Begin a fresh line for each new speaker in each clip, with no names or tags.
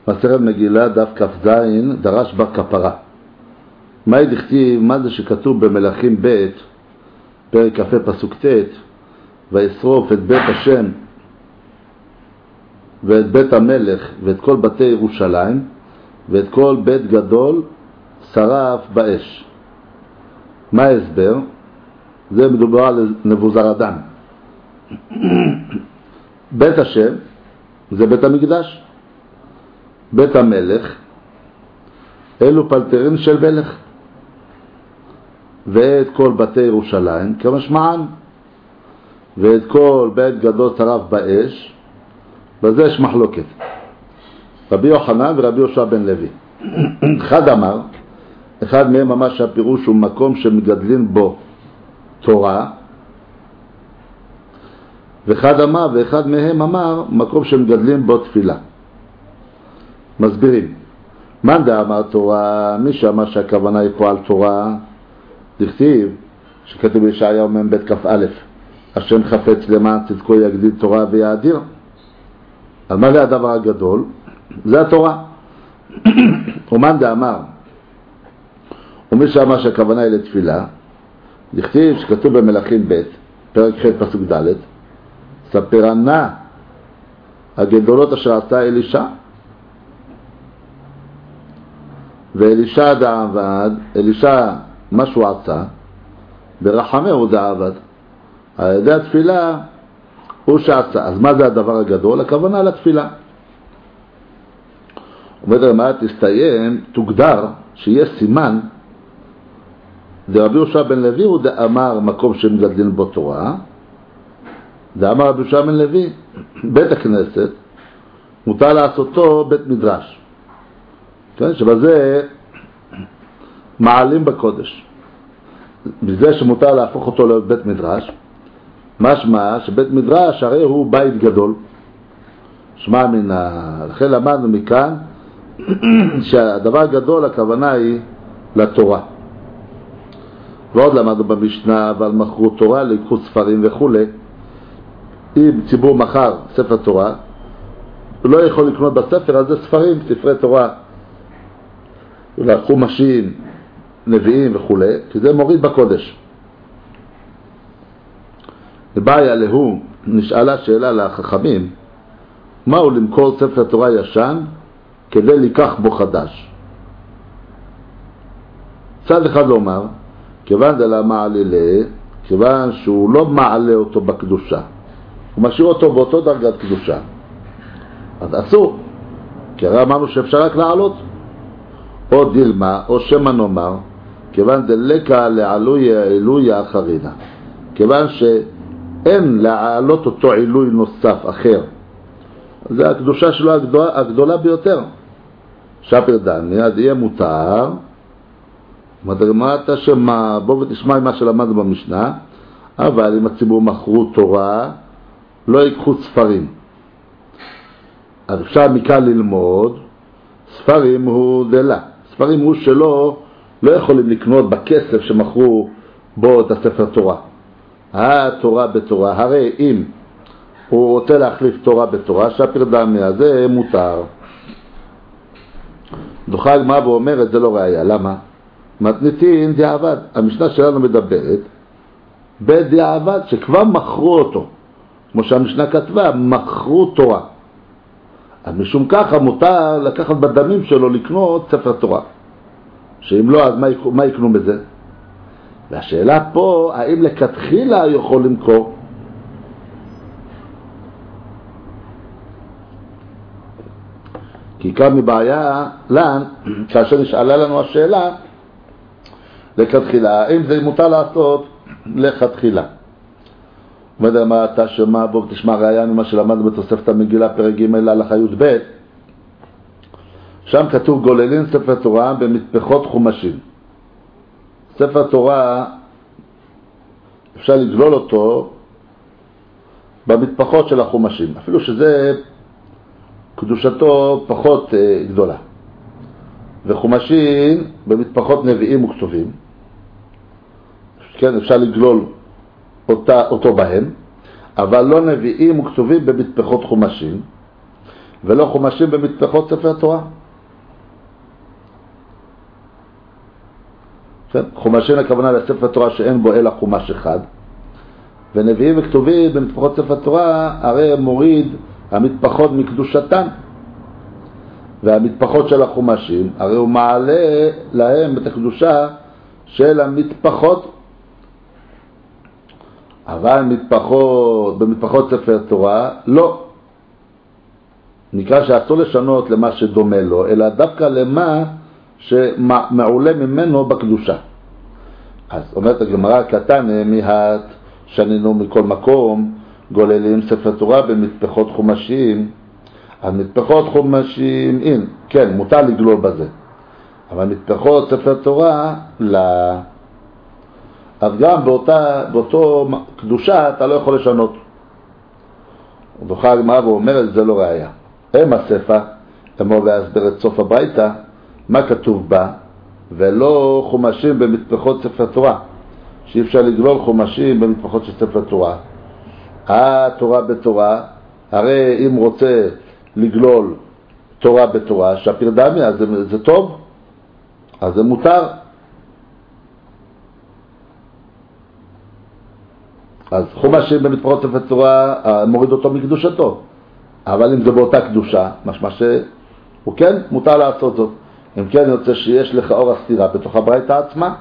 מסכת מגילה דף כ"ז דרש בר כפרה. מה דכתיב, מה זה שכתוב במלכים ב' פרק כ"ה פסוק ט', וישרוף את בית השם ואת בית המלך ואת כל בתי ירושלים ואת כל בית גדול שרף באש. מה ההסבר? זה מדובר על נבוזרדן. בית השם זה בית המקדש, בית המלך אלו פלטרין של מלך, ואת כל בתי ירושלים כמשמען, ואת כל בית גדול שרף באש. בזה יש מחלוקת, רבי יוחנן ורבי יהושע בן לוי. אחד מהם ממש הפירוש הוא מקום שמגדלים בו תורה, ואחד מהם אמר מקום שמגדלים בו תפילה. מסבירים. מאן דאמר תורה, מי שאמר שהכוונה היא פה על תורה, דכתיב שכתוב בישעיהו מ"ב כ"א, השם חפץ למען צדקו יגדיל תורה ויאדיר. אז מה זה הדבר הגדול? זה התורה. ומאן דאמר, ומי שאמר שהכוונה היא לתפילה, דכתיב שכתוב במלכים ב' פרק ח' פסוק ד', ספרנה הגדולות אשר עשה אלישע. ואלישע דעבד, אלישע מה שהוא עשה ברחמהו דעבד, על ידי התפילה הוא שעשה. אז מה זה הדבר הגדול? הכוונה לתפילה. ובדרמה תסתיים, תוגדר שיהיה סימן. דרבי יהושע בן לוי הוא דאמר מקום שמגדלים בו תורה, דאמר רבי יהושע בן לוי בית הכנסת מותר לעשותו בית מדרש, כן? שבזה מעלים בקודש. בזה שמותר להפוך אותו לבית מדרש, משמע שבית מדרש הרי הוא בית גדול. שמע לכן למדנו מכאן שהדבר הגדול הכוונה היא לתורה. ועוד למדנו במשנה, אבל מכרו תורה, לקחו ספרים וכו'. אם ציבור מחר ספר תורה, הוא לא יכול לקנות בספר הזה ספרים, ספרי תורה, חומשים, נביאים וכו', כי זה מוריד בקודש. לבעיה להוא נשאלה שאלה לחכמים, מהו למכור ספר תורה ישן כדי לקח בו חדש? צד אחד לומר, כיוון דלה מעלילה, כיוון שהוא לא מעלה אותו בקדושה, הוא משאיר אותו באותו דרגת קדושה, אז אסור, כי הרי אמרנו שאפשר רק לעלות. או דילמה, או שמה נאמר, כיוון דלקה לעלוי עילוי אחרינה, כיוון שאין לעלות אותו עילוי נוסף אחר, זה הקדושה שלו הגדולה ביותר. שפר דני, אז יהיה מותר. מדרמת שמה, בוא ותשמע מה שלמדנו במשנה, אבל אם הציבור מכרו תורה, לא ייקחו ספרים. אז אפשר מכאן ללמוד, ספרים הוא דלה. ספרים הוא שלא לא יכולים לקנות בכסף שמכרו בו את הספר תורה. התורה בתורה, הרי אם הוא רוצה להחליף תורה בתורה, שפר דמי, אז זה מותר. דוחה הגמרא ואומרת, זה לא ראיה. למה? מתניתין דיעבד. המשנה שלנו מדברת בדיעבד שכבר מכרו אותו, כמו שהמשנה כתבה, מכרו תורה. אז משום ככה מותר לקחת בדמים שלו לקנות ספר תורה, שאם לא אז מה יקנו בזה? והשאלה פה, האם לכתחילה יכול למכור? כי כאן מבעיה לן, כאשר נשאלה לנו השאלה לכתחילה, האם זה מותר לעשות לכתחילה? ומדע מה אתה שמה, בוא תשמע ראיה ממה שלמדנו בתוספת המגילה פרק ג' להלכה י"ב, שם כתוב גוללין ספר תורה במטפחות חומשים. ספר תורה אפשר לגלול אותו במטפחות של החומשים, אפילו שזה קדושתו פחות גדולה. וחומשים במטפחות נביאים וכתובים, כן, אפשר לגלול אותו בהם, אבל לא נביאים וכתובים במטפחות חומשים. ולא חומשים במטפחות ספר תורה. חומשים הכוונה לספר תורה שאין בו אלא חומש אחד, ונביאים וכתובים במטפחות ספר תורה הרי מוריד המטפחות מקדושתן, והמטפחות של החומשים הרי הוא מעלה להם את הקדושה של המטפחות. אבל במטפחות ספר תורה לא, נקרא שאסור לשנות למה שדומה לו, אלא דווקא למה שמעולה ממנו בקדושה. אז אומרת הגמרא, קטן מהת שנינו מכל מקום גוללים ספר תורה במטפחות חומשים. אז מטפחות חומשים, כן, מותר לגלול בזה, אבל מטפחות ספר תורה לא. אז גם באותו קדושה אתה לא יכול לשנות. דוחה הגמרא ואומרת, זה לא ראיה. הם הספר, אמור להסבר את סוף הברייתא, מה כתוב בה, ולא חומשים במטפחות ספר תורה, שאי אפשר לגלול חומשים במטפחות של ספר תורה. התורה בתורה, הרי אם רוצה לגלול תורה בתורה, שפיר דמי, אז זה טוב, אז זה מותר. אז חומשים במטפחות ספר תורה מוריד אותו מקדושתו, אבל אם זה באותה קדושה, משמע שהוא כן מותר לעשות זאת. אם כן יוצא שיש לך אור הסתירה בתוך הברייתא עצמה.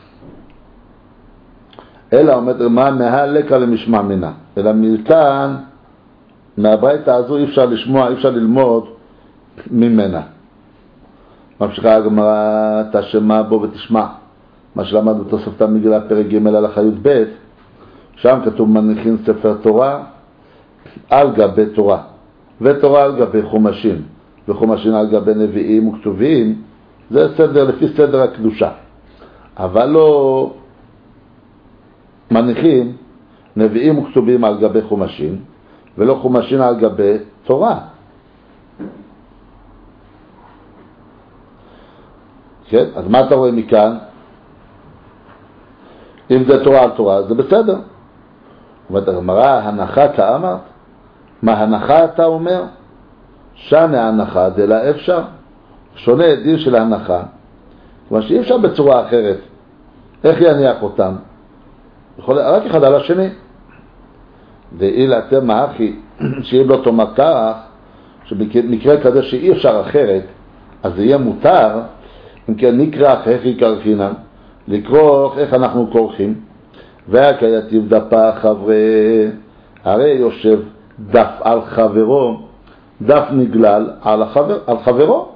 אלא אומרת מה מהלקה למשמע מינה, אלא מכאן מהברייתא הזו אי אפשר לשמוע, אי אפשר ללמוד ממנה. ממשיכה הגמרא, תשמע בו ותשמע, מה שלמד בתוספתא מגילה פרק ג' הלכה י"ב, שם כתוב מניחים ספר תורה על גבי תורה, ותורה על גבי חומשים, וחומשים על גבי נביאים וכתובים. זה סדר לפי סדר הקדושה, אבל לא מניחים נביאים וכתובים על גבי חומשים, ולא חומשים על גבי תורה. כן? אז מה אתה רואה מכאן? אם זה תורה על תורה, זה בסדר. אומרת הגמרא, הנחה כאמרת? מה הנחה אתה אומר? שנה הנחה דלה אפשר. שונה דין של ההנחה, כלומר שאי אפשר בצורה אחרת. איך יניח אותם? רק אחד על השני. ואילה אתם מאחי, שאם לא תאמר כך, שבמקרה כזה שאי אפשר אחרת, אז זה יהיה מותר. אם כן נקרח איך יקרחינן, לקרוח איך אנחנו קורחים. והקייטיב דפה חברי, הרי יושב דף על חברו, דף נגלל על חברו.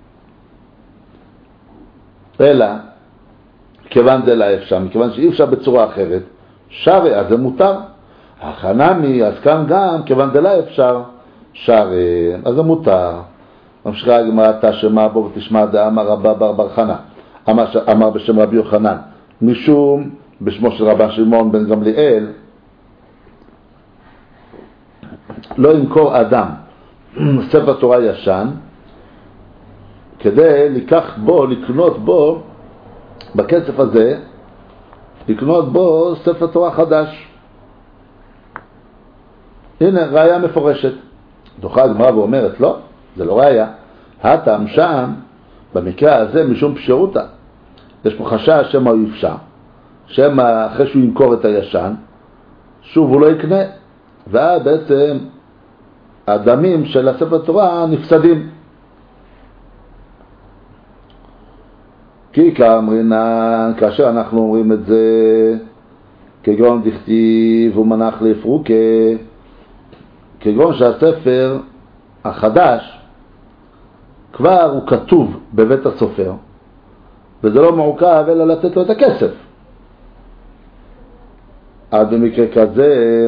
אלא כיוון זה לא אפשר, מכיוון שאי אפשר בצורה אחרת, שרי, אז זה מותר. החנמי, אז כאן גם כיוון זה לא אפשר, שרי, אז זה מותר. ממשיכה הגמרא, תשמע בו ותשמע דאמר רבא בר חנא, אמר בשם רבי יוחנן, משום בשמו של רבן שמעון בן גמליאל, לא ימכור אדם ספר תורה ישן כדי לקנות בו בכסף הזה, לקנות בו ספר תורה חדש. הנה ראיה מפורשת. דוחה הגמרא ואומרת לא, זה לא ראיה. הטעם שם במקרה הזה משום פשירותה, יש פה חשש שמה הוא יפשע, שמה אחרי שהוא ימכור את הישן שוב הוא לא יקנה, ואז בעצם הדמים של הספר תורה נפסדים. כי כאמרינן, כאשר אנחנו אומרים את זה כגון דכתיב ומנח לפרוקה, כגון שהספר החדש כבר הוא כתוב בבית הסופר, וזה לא מעוכב אלא לתת לו את הכסף. אז במקרה כזה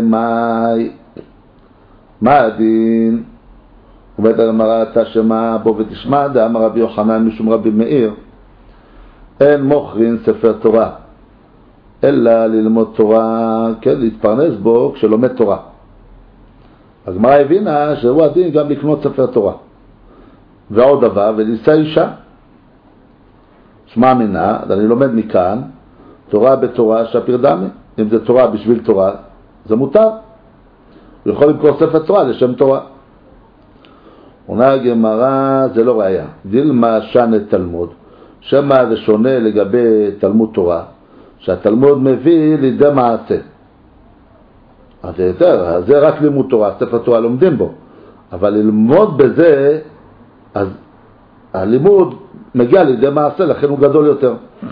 מה הדין? ובית הגמרא, תשמע בו ותשמע דאמר רבי יוחנן משום רבי מאיר, אין מוכרין ספר תורה אלא ללמוד תורה, כן, להתפרנס בו כשלומד תורה. הגמרא הבינה שהוא הדין גם לקנות ספר תורה. ועוד דבר, ולישא אישה. שמע מינה, אני לומד מכאן, תורה בתורה שפיר דמי. אם זה תורה בשביל תורה, זה מותר. הוא יכול למכור ספר תורה לשם תורה. עונה הגמרא, זה לא ראיה. דילמה שנה תלמוד, שמה זה שונה לגבי תלמוד תורה, שהתלמוד מביא לידי מעשה. אז זה יותר, זה רק לימוד תורה, ספר תורה לומדים בו, אבל ללמוד בזה, אז הלימוד מגיע לידי מעשה, לכן הוא גדול יותר.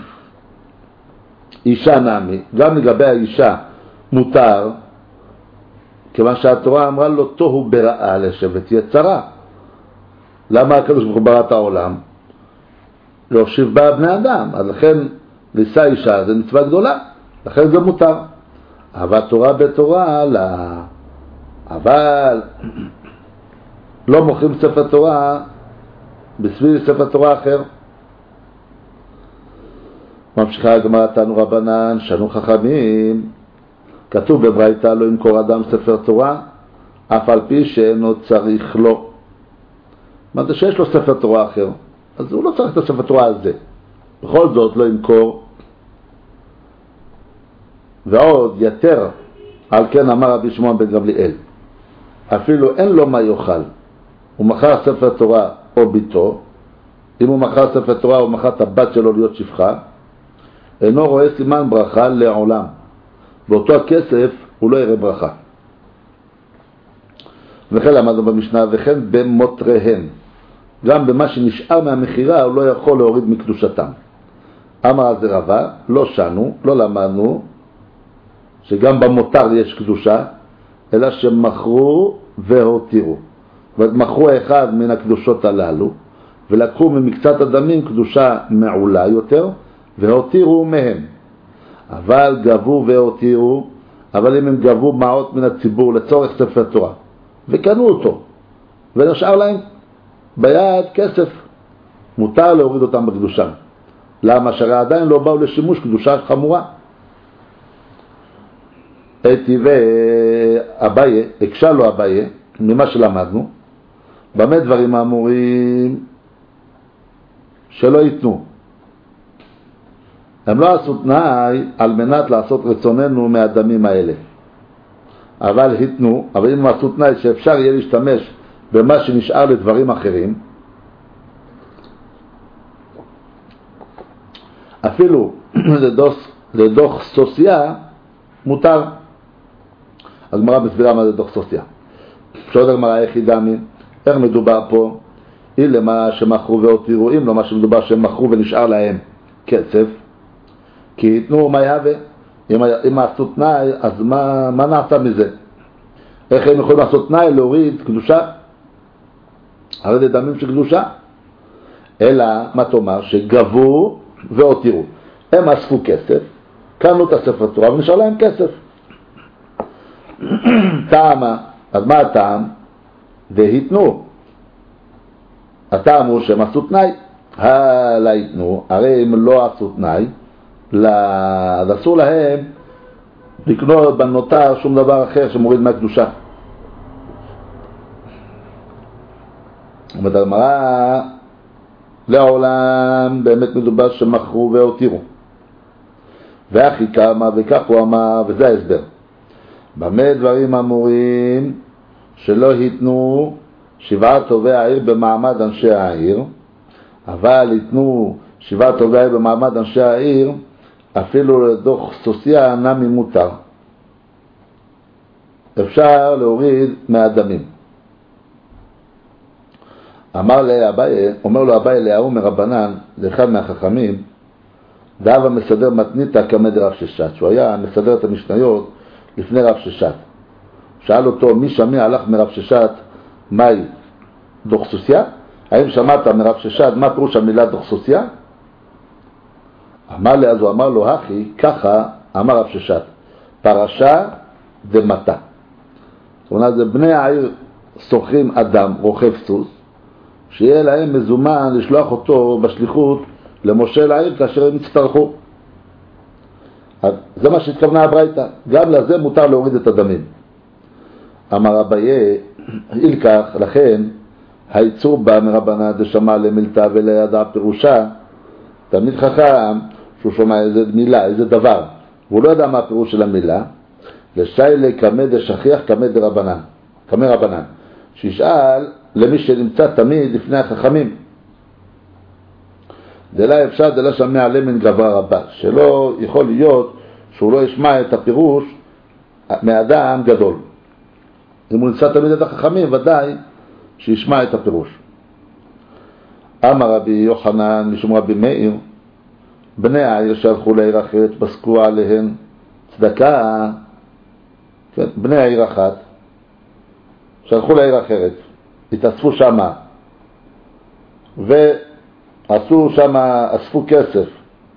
אישה נמי, גם לגבי האישה מותר, כיוון שהתורה אמרה לו תוהו ברעה לשבת יצרה. למה הקדוש ברוך הוא ברא את העולם? להושיב בה בני אדם, אז לכן לישא אישה זה מצווה גדולה, לכן זה מותר. אבל תורה בתורה, לה. אבל לא מוכרים ספר תורה בשביל ספר תורה אחר. ממשיכה הגמרא, תנו רבנן, שנו חכמים, כתוב בברייתא לא ימכור אדם ספר תורה, אף על פי שאינו צריך לו. מה זה שיש לו ספר תורה אחר? אז הוא לא צריך את הספר תורה הזה. בכל זאת לא ימכור. ועוד יתר, על כן אמר רבי שמעון בן גמליאל, אפילו אין לו מה יאכל, הוא מכר ספר תורה או ביתו, אם הוא מכר ספר תורה הוא מכר את הבת שלו להיות שפחה, אינו רואה סימן ברכה לעולם, באותו הכסף הוא לא יראה ברכה. וכן למדנו במשנה, וכן במותריהן, גם במה שנשאר מהמחירה הוא לא יכול להוריד מקדושתם. אמר אז רבה, לא שנו, לא למדנו שגם במותר יש קדושה, אלא שמכרו והותירו. ומכרו אחד מן הקדושות הללו, ולקחו ממקצת הדמים קדושה מעולה יותר, והותירו מהם. אבל גבו והותירו, אבל אם הם גבו מעות מן הציבור לצורך ספר תורה, וקנו אותו, ונשאר להם ביד כסף, מותר להוריד אותם בקדושה. למה? שהרי עדיין לא באו לשימוש קדושה חמורה. הייתי ואביי, הקשה לו אביי, ממה שלמדנו, במה דברים האמורים שלא ייתנו. הם לא עשו תנאי על מנת לעשות רצוננו מהדמים האלה. אבל היתנו, אבל אם הם עשו תנאי שאפשר יהיה להשתמש במה שנשאר לדברים אחרים, אפילו לדוח סוסיה מותר. הגמרא מסבירה מה זה דוח סוסיה. שעוד הגמרא היחידה איך מדובר פה? אם למה שמכרו והותירו, אם לא מה שמדובר שהם מכרו ונשאר להם כסף, כי ייתנו מה יהווה. אם עשו תנאי, אז מה נעשה מזה? איך הם יכולים לעשות תנאי להוריד קדושה? הרי זה דמים של קדושה. אלא מה תאמר? שגבו והותירו. הם אספו כסף, קנו את הספר תורה ונשאר להם כסף. טעמה, אז מה הטעם? והיתנו. הטעם הוא שהם עשו תנאי. לא יתנו, הרי הם לא עשו תנאי, אז אסור להם לקנות בנותר שום דבר אחר שמוריד מהקדושה. ובגמרא לעולם באמת מדובר שמכרו והותירו. ואחי כמה וכך הוא אמר, וזה ההסבר. במה דברים אמורים שלא היתנו 7 טובי העיר במעמד אנשי העיר, אבל היתנו 7 טובי העיר במעמד אנשי העיר, אפילו לדוח סוסיה נמי מותר. אפשר להוריד מהדמים. אומר לו אביי להוא מרבנן, לאחד מהחכמים, דאב המסדר מתניתא כמד רב ששת, שהוא היה מסדר את המשניות לפני רב ששת. שאל אותו, מי שמע הלך מרב ששת, מהי דוח סוסיה? האם שמעת מרב ששת, מה פירוש המילה דוח סוסיה? אמר לי, אז הוא אמר לו, אחי, ככה אמר רב ששת, פרשה דמתה. זאת אומרת, זה בני העיר שוכרים אדם, רוכב סוס, שיהיה להם מזומן לשלוח אותו בשליחות למשה לעיר כאשר הם יצטרכו. אז זה מה שהתכוונה הברייתא, גם לזה מותר להוריד את הדמים. אמר אביי, אילקח, לכן הייצור בה מרבנן דשמע למילתא ולידע פירושה, תלמיד חכם שהוא שומע איזה מילה, איזה דבר, והוא לא יודע מה הפירוש של המילה, לשיילי כמה דשכיח כמה דרבנן, כמה רבנן, שישאל למי שנמצא תמיד לפני החכמים. דלה אפשר דלה שמע למן גבר רבה, שלא יכול להיות שהוא לא ישמע את הפירוש מאדם גדול. אם הוא נמצא תמיד את החכמים, ודאי שישמע את הפירוש. אמר רבי יוחנן משום רבי מאיר, בני העיר שהלכו לעיר אחרת פסקו עליהן צדקה, כן, בני העיר אחת שהלכו לעיר אחרת, התאספו שמה ועשו שמה, אספו כסף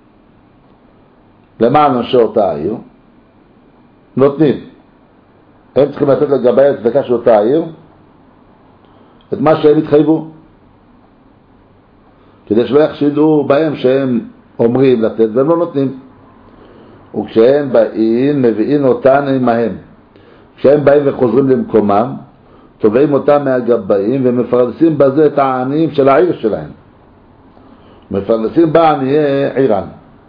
למען אנשי אותה העיר, נותנים, הם צריכים לתת לגבי הצדקה של אותה העיר את מה שהם התחייבו, כדי שלא יחשידו בהם שהם אומרים לתת והם לא נותנים. וכשהם באים מביאים אותן עמהם, כשהם באים וחוזרים למקומם תובעים אותם מהגבאים ומפרנסים בזה את העניים של העיר שלהם, מפרנסים בה עניי עירן,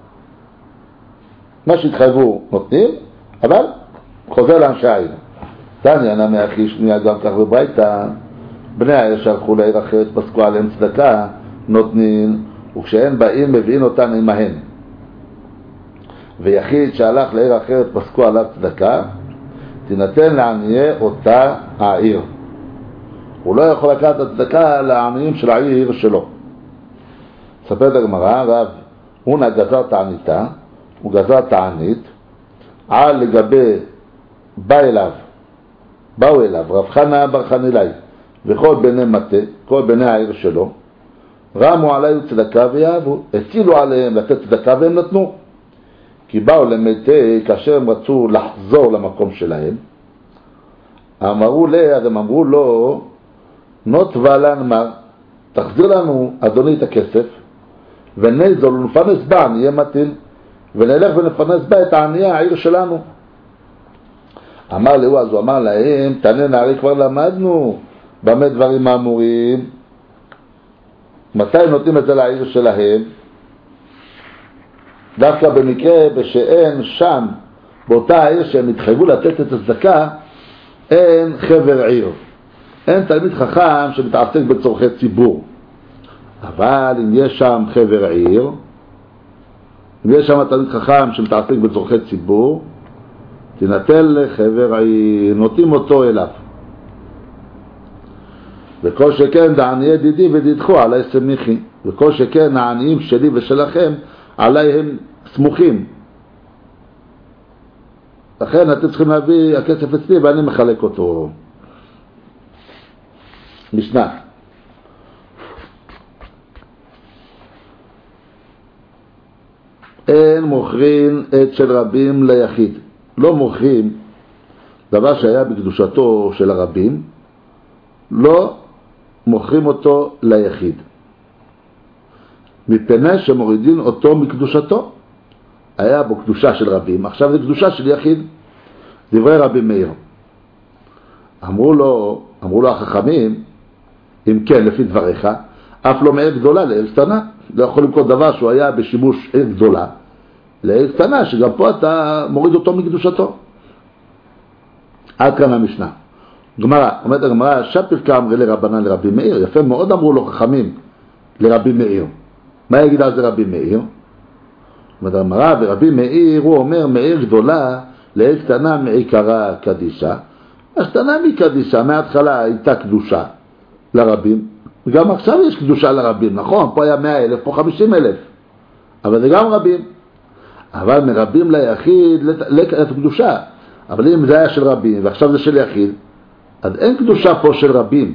מה שהתחייבו נותנים, אבל חוזר לאנשי העיר. תניא נמי אחי שנייה גם כך בברייתא, בני העיר שהלכו לעיר אחרת פסקו עליהם צדקה, נותנים, וכשהם באים מביאים אותן עמהם. ויחיד שהלך לעיר אחרת פסקו עליו צדקה, תינתן לעניי אותה העיר. הוא לא יכול לקחת את הצדקה לעניים של העיר שלו. ספרת הגמרא, רב הונא גזר תעניתה, הוא גזר תענית על לגבי באו אליו רב חנא בר חנילאי וכל בני מטה, כל בני העיר שלו, רמו עליו צדקה ויאהבו, הצילו עליהם לתת צדקה והם נתנו. כי באו למטה כאשר הם רצו לחזור למקום שלהם, אמרו לו נוטבע לנו מר, תחזיר לנו אדוני את הכסף ונזול ונפרנס בה, נהיה מטיל ונלך ונפרנס בה את העניי העיר שלנו. אמר לו, אז הוא אמר להם, תענה, הרי כבר למדנו במה דברים האמורים, מתי נותנים את זה לעיר שלהם? דווקא במקרה בשאין שם באותה העיר שהם התחייבו לתת את הצדקה אין חבר עיר, אין תלמיד חכם שמתעסק בצורכי ציבור. אבל אם יש שם חבר עיר, אם יש שם תלמיד חכם שמתעסק בצורכי ציבור, תינתן לחבר עיר, נותנים אותו אליו. וכל שכן דעני ידידי ודידכו עלי סמיכי, וכל שכן העניים שלי ושלכם עלי הם סמוכים, לכן אתם צריכים להביא הכסף אצלי ואני מחלק אותו. משנה, אין מוכרים את של רבים ליחיד. לא מוכרים דבר שהיה בקדושתו של הרבים, לא מוכרים אותו ליחיד, מפני שמורידים אותו מקדושתו. היה בו קדושה של רבים, עכשיו זה קדושה של יחיד. דברי רבי מאיר, אמרו לו החכמים, אם כן לפי דבריך, אף לא מעיר גדולה לעיר קטנה. לא יכול למכור דבר שהוא היה בשימוש עיר גדולה לעיר קטנה, שגם פה אתה מוריד אותו מקדושתו. עד כאן המשנה. גמרא, אומרת הגמרא, שפרקה אמרי לרבנן לרבי מאיר, יפה מאוד אמרו לו חכמים לרבי מאיר. מה יגיד על זה רבי מאיר? אומרת הגמרא, ורבי מאיר הוא אומר מעיר גדולה לעיר קטנה מעיקרה קדישה. הקטנה מקדישה, מההתחלה הייתה קדושה לרבים, וגם עכשיו יש קדושה לרבים, נכון? פה היה 100,000, פה 50,000, אבל זה גם רבים. אבל מרבים ליחיד לקדושה. אבל אם זה היה של רבים ועכשיו זה של יחיד, אז אין קדושה פה של רבים.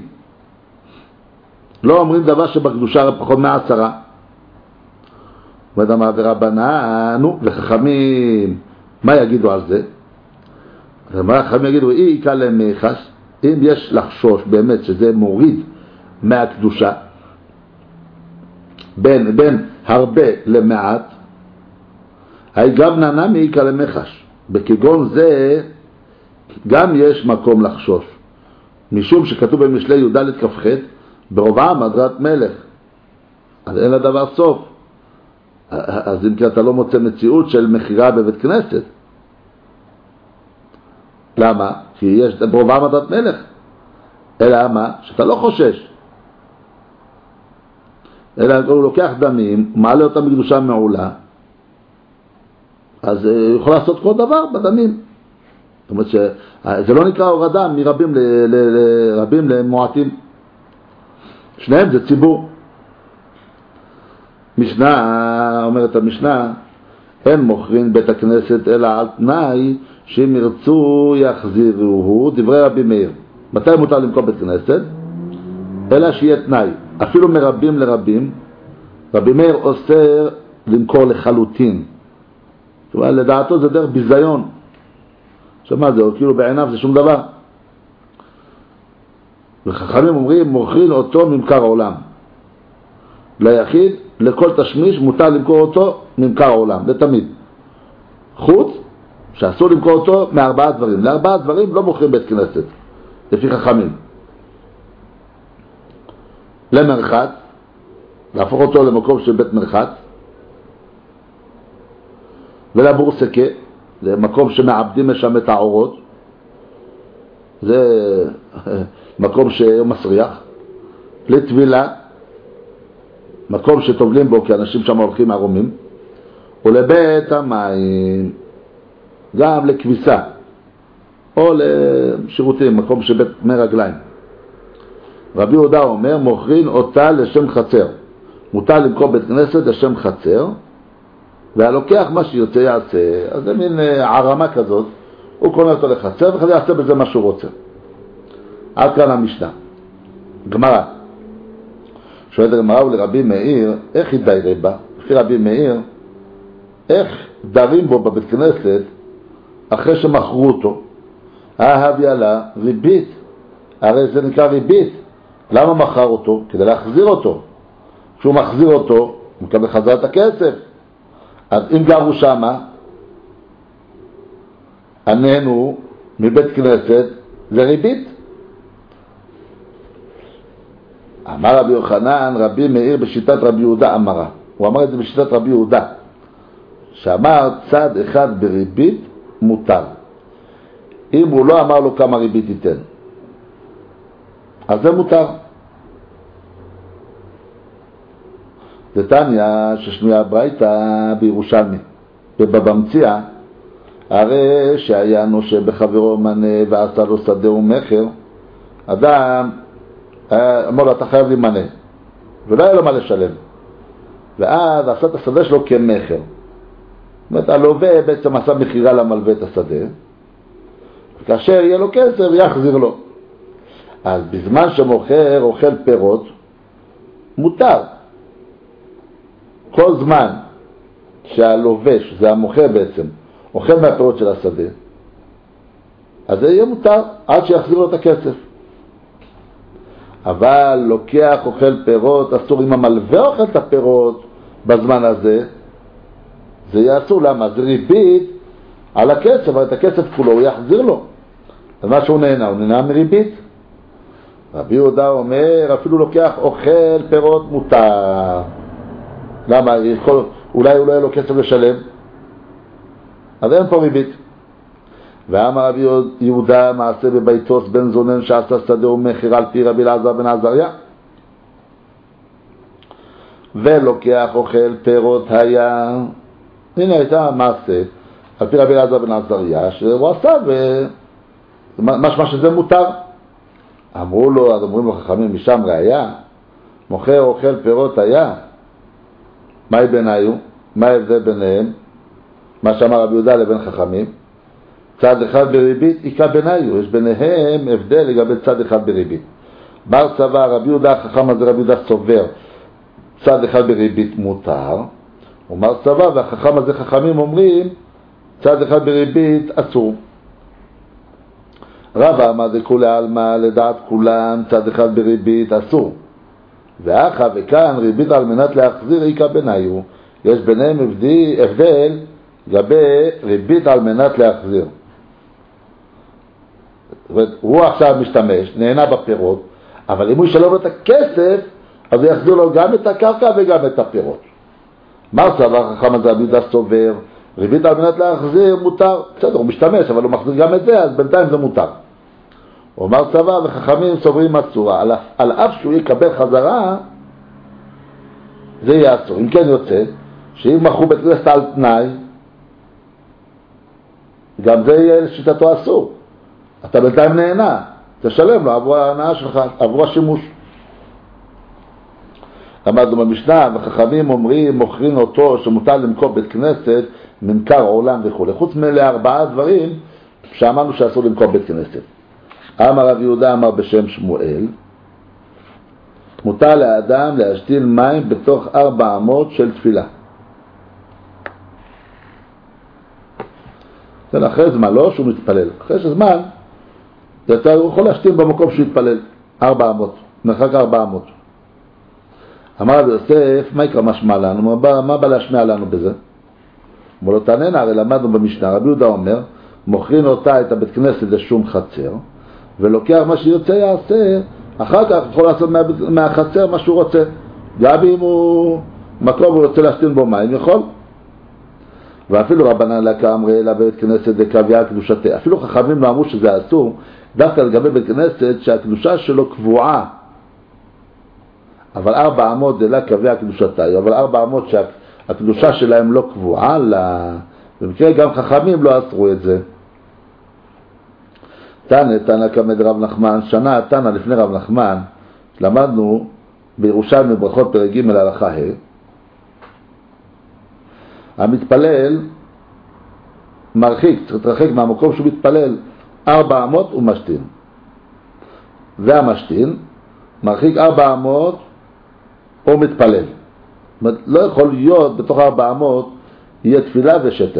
לא אומרים דבר שבקדושה פחות מ10. ודמה ורבננו וחכמים, מה יגידו על זה? מה החכמים יגידו? אי יקל להם מיחס, אם יש לחשוש באמת שזה מוריד מהקדושה בין הרבה למעט, היי גם נענה יקל למחש. בכגון זה גם יש מקום לחשוש, משום שכתוב במשלי י"ד כ"ח, ברובעם הדרת מלך, אז אין לדבר סוף. אז אם כי אתה לא מוצא מציאות של מחירה בבית כנסת. למה? כי יש ברובעם הדרת מלך, אלא מה? שאתה לא חושש. אלא הוא לוקח דמים, מעלה אותם בקדושה מעולה, אז הוא יכול לעשות כל דבר בדמים. זאת אומרת שזה לא נקרא הורדה מרבים לרבים למועטים. שניהם זה ציבור. משנה, אומרת המשנה, אין מוכרים בית הכנסת אלא על תנאי שאם ירצו יחזירוהו, דברי רבי מאיר. מתי מותר למכור בית כנסת? אלא שיהיה תנאי, אפילו מרבים לרבים. רבי מאיר אוסר למכור לחלוטין. זאת אומרת, לדעתו זה דרך ביזיון. שמה זה? כאילו בעיניו זה שום דבר. וחכמים אומרים, מוכרים אותו ממכר עולם. ליחיד, לכל תשמיש מותר למכור אותו ממכר עולם, לתמיד. חוץ, שאסור למכור אותו מארבעה דברים. לארבעה דברים לא מוכרים בית כנסת, לפי חכמים. למרחץ, להפוך אותו למקום של בית מרחץ, ולבורסקה, זה מקום שמעבדים שם את העורות, זה מקום שמסריח, לטבילה, מקום שטובלים בו כי אנשים שם הולכים ערומים, ולבית המים, גם לכביסה, או לשירותים, מקום שבית מרגליים. רבי יהודה אומר, מוכרים אותה לשם חצר. מותר למכור בית כנסת לשם חצר, והלוקח מה שירצה יעשה. אז זה מין ערמה כזאת, הוא קונה אותו לחצר ואחרי יעשה בזה מה שהוא רוצה. עד כאן המשנה. גמרא. שואלת הגמרא לרבי מאיר, איך ידיירי בה? לפי רבי מאיר, איך דרים בו בבית כנסת אחרי שמכרו אותו? הביא לה ריבית. הרי זה נקרא ריבית. למה מכר אותו? כדי להחזיר אותו. כשהוא מחזיר אותו, הוא מקבל חזרה את הכסף. אז אם גרו שמה, עננו מבית כנסת, זה ריבית. אמר רבי יוחנן, רבי מאיר בשיטת רבי יהודה אמרה. הוא אמר את זה בשיטת רבי יהודה. שאמר צד אחד בריבית מותר. אם הוא לא אמר לו כמה ריבית ייתן, אז זה מותר. דתניא ששנויה ברייתא בירושלמי ובבמציאה, הרי שהיה נושה בחברו מנה ועשה לו שדה ומחר, אדם אמר לו אתה חייב לי מנה ולא היה לו מה לשלם, ואז עשה את השדה שלו כמחר. זאת אומרת, הלווה בעצם עשה מחירה למלווה את השדה, וכאשר יהיה לו כסף יחזיר לו. אז בזמן שמוכר אוכל פירות מותר. כל זמן שהלובש, זה המוכר בעצם, אוכל מהפירות של השדה, אז זה יהיה מותר עד שיחזיר לו את הכסף. אבל לוקח אוכל פירות, אסור. אם המלווה אוכל את הפירות בזמן הזה, זה יהיה אסור. למה? זה ריבית על הכסף, אבל את הכסף כולו הוא יחזיר לו. אז מה שהוא נהנה? הוא נהנה מריבית. רבי יהודה אומר, אפילו לוקח אוכל פירות מותר. למה? אולי הוא לא יהיה לו כסף לשלם, אז אין פה ריבית. ואמר רבי יהודה, מעשה בביתוס בן זונן שעשה שדה ומחיר על פי רבי אלעזר בן עזריה, ולוקח אוכל פירות היה. הנה הייתה מעשה על פי רבי אלעזר בן עזריה שהוא עשה, ומשמע שזה מותר. אמרו לו, אז אומרים לו חכמים, משם ראיה, מוכר אוכל פירות היה. מהי ביניו? מה ההבדל ביניהם? מה שאמר רבי יהודה לבין חכמים, צד אחד בריבית עיקה ביניו, יש ביניהם הבדל לגבי צד אחד בריבית. בר צבא, רבי יהודה החכם הזה, רבי יהודה סובר צד אחד בריבית מותר, ומר צבא והחכם הזה חכמים אומרים צד אחד בריבית אסור. רבא אמר דכולי עלמא, לדעת כולם צד אחד בריבית אסור, ואחא וכאן ריבית על מנת להחזיר עיקה ביניו, יש ביניהם הבדל לגבי ריבית על מנת להחזיר. הוא עכשיו משתמש, נהנה בפירות, אבל אם הוא ישלם לו את הכסף, אז הוא יחזיר לו גם את הקרקע וגם את הפירות. מה סבר החכם הזה? רבי יהודה סובר ריבית על מנת להחזיר מותר. בסדר, הוא משתמש, אבל הוא מחזיר גם את זה, אז בינתיים זה מותר. הוא אמר צבא וחכמים סוברים אסורה, על אף שהוא יקבל חזרה, זה יהיה אסור. אם כן יוצא, שאם מכרו בית כנסת על תנאי, גם זה יהיה לשיטתו אסור. אתה בינתיים נהנה, תשלם לו עבור ההנאה שלך, עבור השימוש. למדנו במשנה, וחכמים אומרים, מוכרים אותו שמותר למכור בית כנסת, ממכר עולם וכו'. חוץ מ4 דברים שאמרנו שאסור למכור בית כנסת. אמר רב יהודה אמר בשם שמואל, מותר לאדם להשתיל מים בתוך 400 של תפילה. זה אחרי זמן, לא שהוא מתפלל. אחרי שזמן, הוא יכול להשתיל במקום שהוא יתפלל. 400, מרחק 400. אמר רבי יוסף, מה יקרא משמע לנו? מה בא להשמיע לנו בזה? אמר לו תעננה, הרי למדנו במשנה, רבי יהודה אומר, מוכרין אותה את הבית כנסת לשום חצר, ולוקח מה שיוצא יעשה, אחר כך יכול לעשות מהחצר מה שהוא רוצה. גם אם הוא מקום הוא רוצה להשתין בו מים, יכול. ואפילו רבנן לקה אמרי לבית כנסת דקביה קדושתה. אפילו חכמים לא אמרו שזה אסור, דווקא לגבי בית כנסת שהקדושה שלו קבועה. אבל 400 זה לקביה קדושתה, אבל 400 שהקדושה שלהם לא קבועה, במקרה גם חכמים לא אסרו את זה. תנא כמד רב נחמן, שנה תנא לפני רב נחמן, למדנו בירושלים בברכות פרק ג' הלכה ה', המתפלל מרחיק, צריך להתרחק מהמקום שהוא מתפלל 400 ומשתין. והמשתין מרחיק 400 או מתפלל. זאת אומרת, לא יכול להיות בתוך 400 יהיה תפילה ושתם.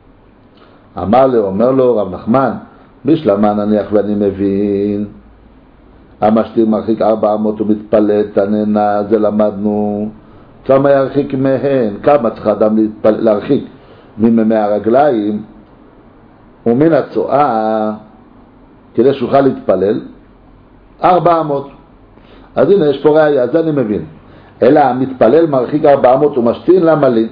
אומר לו רב נחמן, בשלמה נניח ואני מבין, המשתין מרחיק 400 ומתפלל, תננה, זה למדנו. כמה ירחיק מהן? כמה צריך אדם להרחיק? ממי הרגליים ומן הצואה כדי שאוכל להתפלל 400. אז הנה יש פה ראיה, אז אני מבין. אלא המתפלל מרחיק 400 ומשתין, למה לי?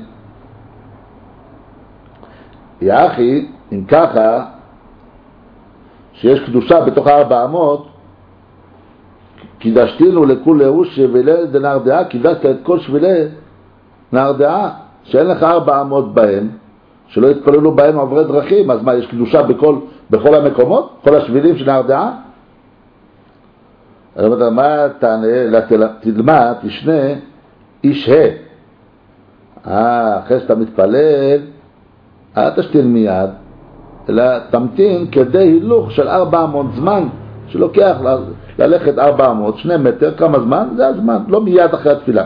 יא אחי, אם ככה שיש קדושה בתוך 400, קידשתינו לכולי שבילי דנהר דעה, קידשת את כל שבילי נהר דעה, שאין לך 400 בהם, שלא יתפללו בהם עוברי דרכים. אז מה, יש קדושה בכל המקומות? כל השבילים של נהר דעה? אני אומר, מה תלמד, תשנה איש אחרי שאתה מתפלל, אל תשתיל מיד, אלא תמתין כדי הילוך של 400 זמן, שלוקח ללכת 400, 2 מטר, כמה זמן? זה הזמן, לא מיד אחרי התפילה.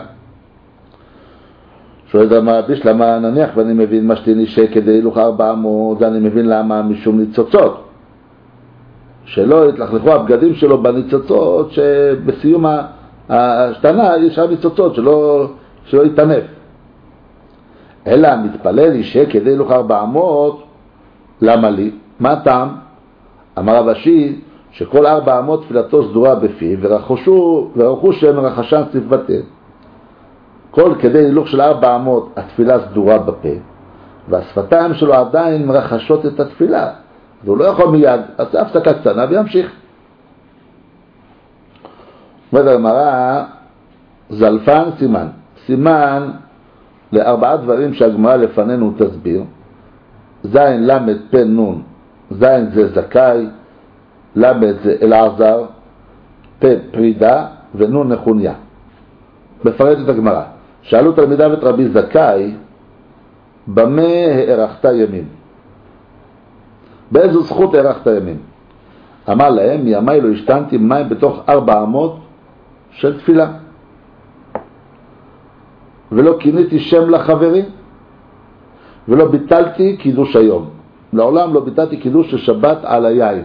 שואל מה בשלמה נניח ואני מבין משתין אישה כדי הילוך 400, זה אני מבין למה, משום ניצוצות. שלא יתלכלכו הבגדים שלו בניצוצות, שבסיום השתנה יש ניצוצות, שלא יתענף. אלא מתפלל אישה כדי הילוך 400, למה לי? מה טעם? אמר רב אשי, שכל 400 תפילתו סדורה בפיו, ורכו שם רחשן צפבתי. כל כדי הילוך של 400 התפילה סדורה בפה, והשפתיים שלו עדיין מרחשות את התפילה. והוא לא יכול מיד, אז זה הפסקה קטנה וימשיך. אומרת הגמרא, זלפן סימן. סימן ל4 דברים שהגמרא לפנינו תסביר. זין למד פן נון, זין זה זכאי, למד זה אלעזר, פן פרידה ונון נחוניה. מפרט את הגמרא. שאלו תלמידיו את רבי זכאי, במה הארכת ימים? באיזו זכות הארכת ימים? אמר להם, מימי לא השתנתי מים בתוך 400 של תפילה, ולא כיניתי שם לחברים, ולא ביטלתי קידוש היום. לעולם לא ביטלתי קידוש של שבת על היין.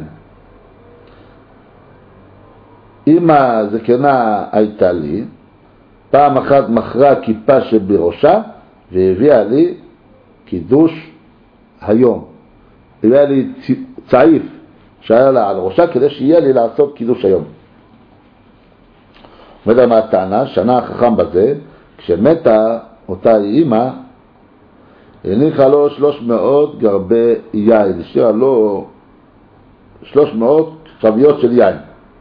אמא זקנה הייתה לי, פעם אחת מכרה כיפה שבראשה, והביאה לי קידוש היום. הביאה לי צעיף שהיה לה על ראשה, כדי שיהיה לי לעשות קידוש היום. אומר מה הטענה? שנה החכם בזה, כשמתה אותה אמא, הניחה לו 300 גרבי יין, השאירה לו 300 שביות של יין.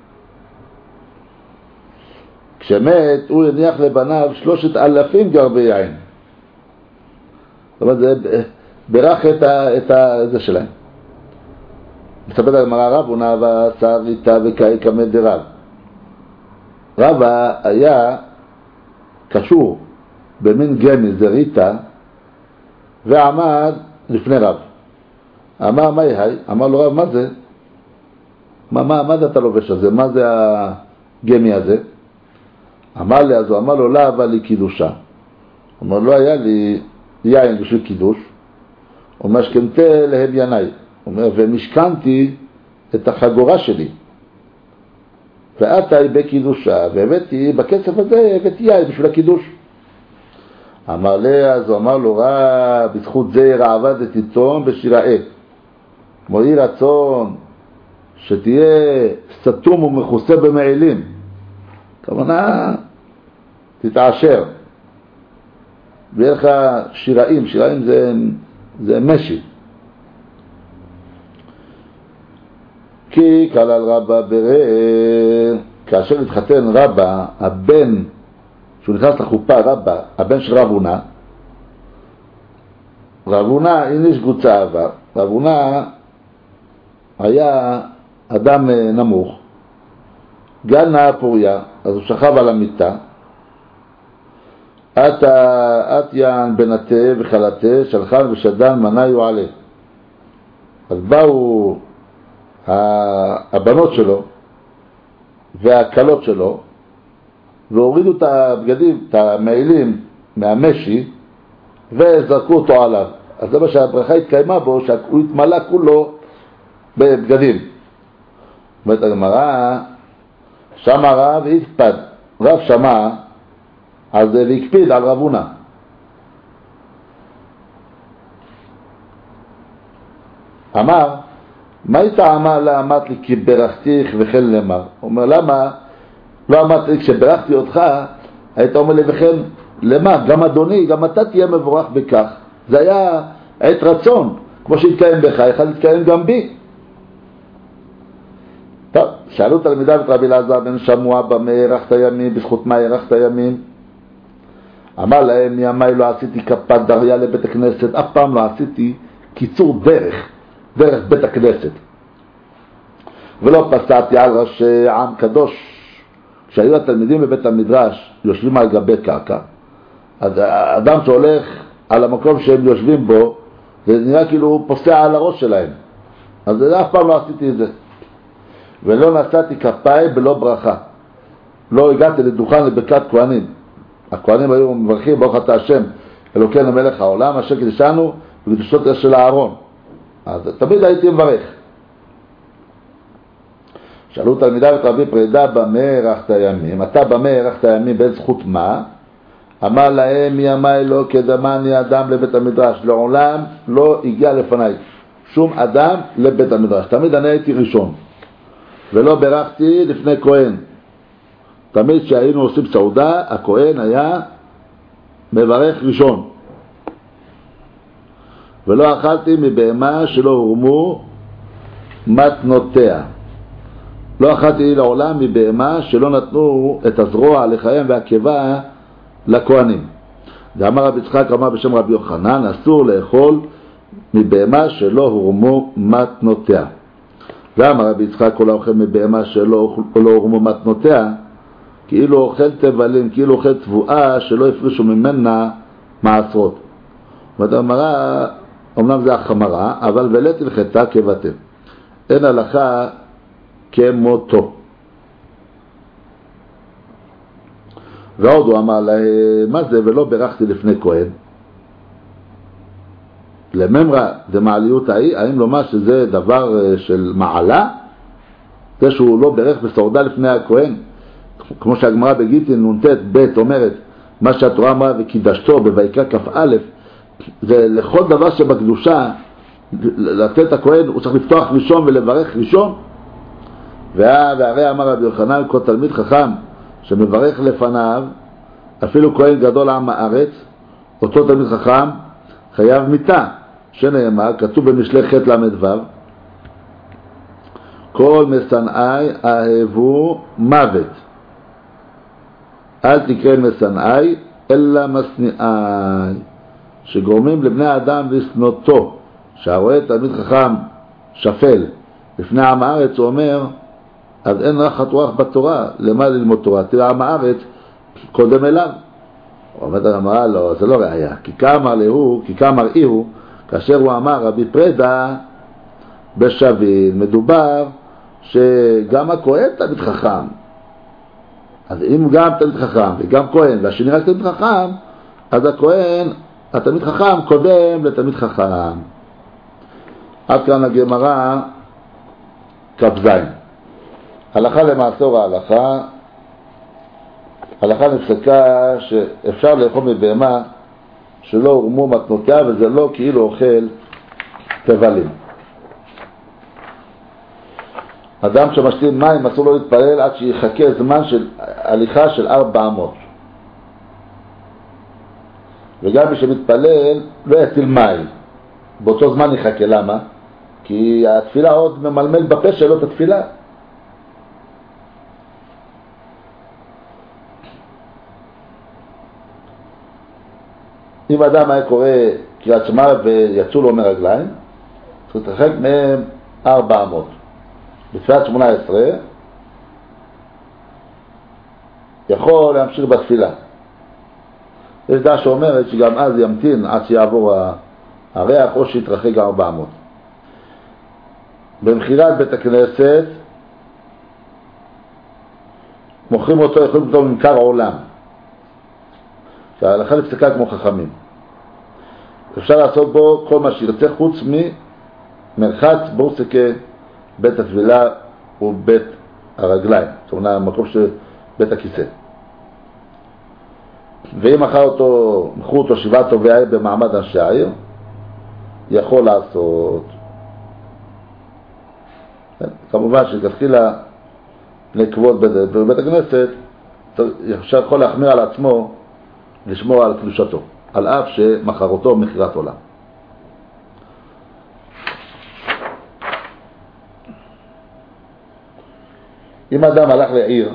כשמת הוא הניח לבניו 3,000 גרבי יין. זאת אומרת, זה ברך את זה שלהם. מספר הגמרא רבונה ועשר ריתא וקאי קמא דרב. רבא היה קשור במין גמי, זה ריתא, ועמד לפני רב. אמר מה יהי? אמר לו רב, מה זה? מה זה אתה לובש הזה? מה זה הגמי הזה? אמר לי, אז הוא אמר לו, לא אבל לי קידושה. אמר, לא היה לי יין בשביל קידוש, אומר משכנתה להם ינאי, אומר, ומשכנתי את החגורה שלי, ואתה בקידושה, והבאתי בכסף הזה, הבאתי יין בשביל הקידוש. אמר לי, אז הוא אמר לו, בזכות זה עבדתי תום בשיראה, כמו יהי רצון שתהיה סתום ומכוסה במעילים, כמובן תתעשר ויהיה לך שיראים, שיראים זה משי. כי כלל רבא ברא, כאשר התחתן רבא, הבן שהוא נכנס לחופה, רבא, הבן של רב הונא, רב הונא איניש גוצה עבר. רב הונא היה אדם נמוך, גנה פוריה, אז הוא שכב על המיטה, אתיין בנתה וחלתה, שלחן ושדן מנה יועלה. אז באו הבנות שלו והקלות שלו והורידו את הבגדים, את המעילים מהמשי וזרקו אותו עליו. אז זה מה שהברכה התקיימה בו, שהוא התמלא כולו בבגדים. אומרת הגמרא, שמע רב והקפד, רב שמע אז והקפיד על רב הונא. אמר, מה הייתה אמרת לי כי ברכתיך וכן למר? הוא אומר, למה לא אמרת לי כשברכתי אותך, היית אומר לי וכן למר, גם אדוני, גם אתה תהיה מבורך בכך. זה היה עת רצון, כמו שהתקיים בך, יכול להתקיים גם בי. טוב, שאלו תלמידיו את רבי אלעזר בן שמוע, במה הארכת ימים, בזכות מה הארכת ימים? אמר להם, מימי לא עשיתי כפת דריה לבית הכנסת, אף פעם לא עשיתי קיצור דרך בית הכנסת. ולא פסעתי על ראשי עם קדוש. כשהיו התלמידים בבית המדרש יושבים על גבי קרקע, אז האדם שהולך על המקום שהם יושבים בו, זה נראה כאילו הוא פוסע על הראש שלהם. אז אף פעם לא עשיתי את זה. ולא נשאתי כפיים בלא ברכה. לא הגעתי לדוכן לברכת כהנים. הכהנים היו מברכים, ברוך אתה השם, אלוקינו מלך העולם, אשר קידשנו בקדושות של הארון. אז תמיד הייתי מברך. שאלו תלמידיו את רבי פרידה, במה הארכת ימים? אתה במה הארכת ימים, באיזה זכות מה? אמר להם, מימי לא קדמני אדם לבית המדרש, לעולם לא הגיע לפניי שום אדם לבית המדרש, תמיד אני הייתי ראשון, ולא ברכתי לפני כהן. תמיד כשהיינו עושים סעודה, הכהן היה מברך ראשון. ולא אכלתי מבהמה שלא הורמו מתנותיה. לא אכלתי לעולם מבהמה שלא נתנו את הזרוע לחיים והקיבה לכהנים. ואמר רבי יצחק, אמר בשם רבי יוחנן, אסור לאכול מבהמה שלא הורמו מתנותיה. ואמר רבי יצחק, כל האוכל מבהמה שלא הורמו מתנותיה, כאילו אוכל תבלים, כאילו אוכל תבואה שלא הפרישו ממנה מעשרות. זאת אומרת, אמנם זה החמרה, אבל ולית הלכתה כבתם. אין הלכה כמותו. ועוד הוא אמר להם, מה זה ולא ברכתי לפני כהן? לממרה דמעליות האם לומר שזה דבר של מעלה? זה שהוא לא ברך בסעודה לפני הכהן? כמו שהגמרא בגיטין נ"ט ב' אומרת, מה שהתורה אמרה וקידשתו בויקרא כ"א, זה לכל דבר שבקדושה, לתת הכהן, הוא צריך לפתוח ראשון ולברך ראשון. והרי אמר רבי יוחנן, כל תלמיד חכם שמברך לפניו, אפילו כהן גדול עם הארץ, אותו תלמיד חכם חייב מיתה, שנאמר, כתוב במשלי ח' ל"ו, כל משנאי אהבו מוות. אל תקרא משנאי אלא משנאי, שגורמים לבני האדם לשנותו. שהרואה תלמיד חכם שפל לפני עם הארץ, הוא אומר, אז אין נחת רוח בתורה, למה ללמוד תורה? תראה, עם הארץ קודם אליו. הוא עומד על המראה, לא, זה לא ראיה. כי כאמר איהו, כאשר הוא אמר רבי פרדה בשביל, מדובר שגם הכהן תלמיד חכם. אז אם גם תלמיד חכם וגם כהן, והשני רק תלמיד חכם, אז הכהן, התלמיד חכם קודם לתלמיד חכם. עד כאן הגמרא כ"ז. הלכה למעשור ההלכה נפסקה שאפשר לאכול מבהמה שלא הורמו מתנותיה, וזה לא כאילו אוכל תבלים. אדם שמשתין מים אסור לו להתפלל עד שיחכה זמן של הליכה של 400. וגם מי שמתפלל לא יטיל מים, באותו זמן יחכה. למה? כי התפילה עוד ממלמל בפה שלו את התפילה. אם אדם היה קורא קריאת שמע ויצאו לו מרגליים, צריך להתרחק מהם 400. בתפילת 18 יכול להמשיך בתפילה. יש דעה שאומרת שגם אז ימתין עד שיעבור הריח, או שיתרחק גם 400. במחירת בית הכנסת מוכרים אותו, יכולים אותו ממכר עולם, שההלכה נפסקה כמו חכמים. אפשר לעשות בו כל מה שירצה חוץ ממרחץ בורסקה, בית התפילה ובית הרגליים, זאת אומרת המקום של בית הכיסא. ואם מכרו אותו 7 טובי העיר במעמד אנשי העיר, יכול לעשות. כמובן שתתחילה לכבוד בבית הכנסת, יכול להחמיר על עצמו לשמור על קדושתו, על אף שמכרותו מכירת עולם. אם אדם הלך לעיר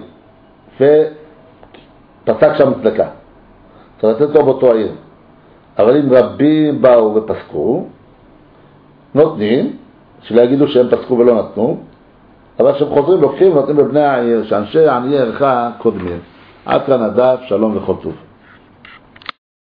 ופסק שם צדקה, צריך לתת לו באותו העיר, אבל אם רבים באו ופסקו, נותנים, שלא יגידו שהם פסקו ולא נתנו, אבל כשהם חוזרים לוקחים ונותנים לבני העיר, שאנשי עניי עירך קודמים. עד כאן הדף, שלום וכל טוב.